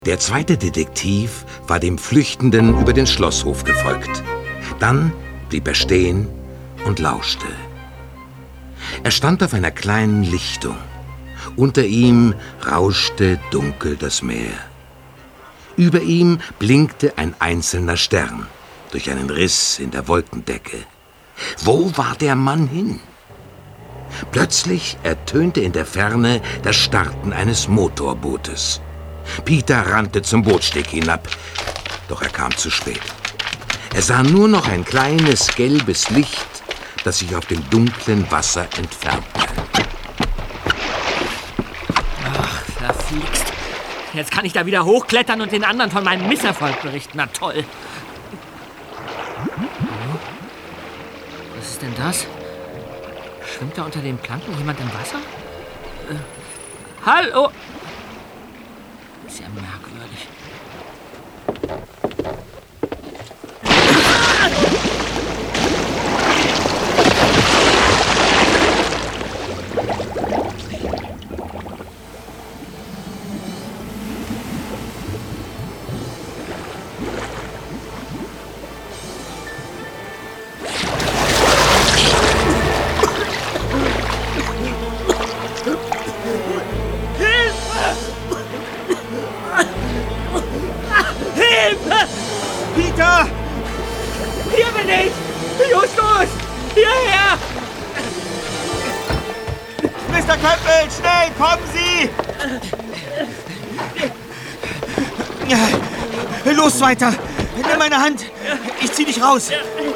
Der zweite Detektiv war dem Flüchtenden über den Schlosshof gefolgt. Dann blieb er stehen und lauschte. Er stand auf einer kleinen Lichtung. Unter ihm rauschte dunkel das Meer. Über ihm blinkte ein einzelner Stern durch einen Riss in der Wolkendecke. Wo war der Mann hin? Plötzlich ertönte in der Ferne das Starten eines Motorbootes. Peter rannte zum Bootssteg hinab, doch er kam zu spät. Er sah nur noch ein kleines gelbes Licht, das sich auf dem dunklen Wasser entfernte. Ach, verflixt. Jetzt kann ich da wieder hochklettern und den anderen von meinem Misserfolg berichten. Na toll. Was ist denn das? Schwimmt da unter den Planken jemand im Wasser? Hallo? Ist ja merkwürdig. Peter! Hier bin ich! Justus! Hierher! Mr. Campbell, schnell, kommen Sie! Los, Zweiter! Nimm meine Hand! Ich zieh dich raus!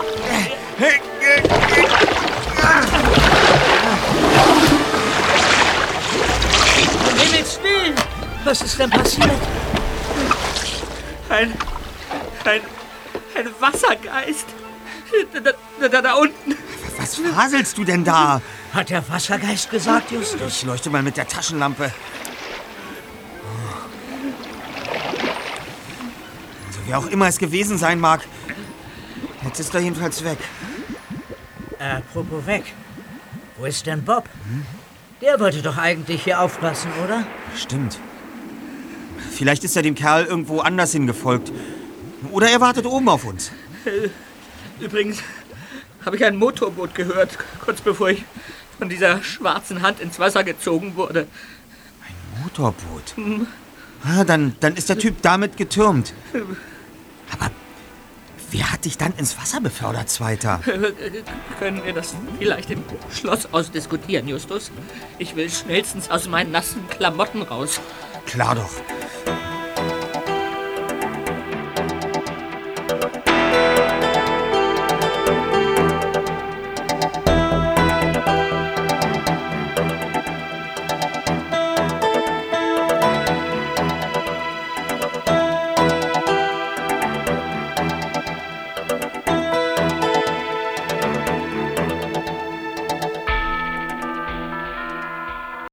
Himmels Willen! Was ist denn passiert? Ein Wassergeist. Da unten. Was faselst du denn da? Hat der Wassergeist gesagt, Justus? Ich leuchte mal mit der Taschenlampe. Also, wer auch immer es gewesen sein mag, jetzt ist er jedenfalls weg. Apropos weg. Wo ist denn Bob? Der wollte doch eigentlich hier aufpassen, oder? Stimmt. Vielleicht ist er dem Kerl irgendwo anders hingefolgt. Oder er wartet oben auf uns. Übrigens habe ich ein Motorboot gehört, kurz bevor ich von dieser schwarzen Hand ins Wasser gezogen wurde. Ein Motorboot? Dann ist der Typ damit getürmt. Aber wer hat dich dann ins Wasser befördert, Zweiter? Können wir das vielleicht im Schloss ausdiskutieren, Justus? Ich will schnellstens aus meinen nassen Klamotten raus. Klar doch.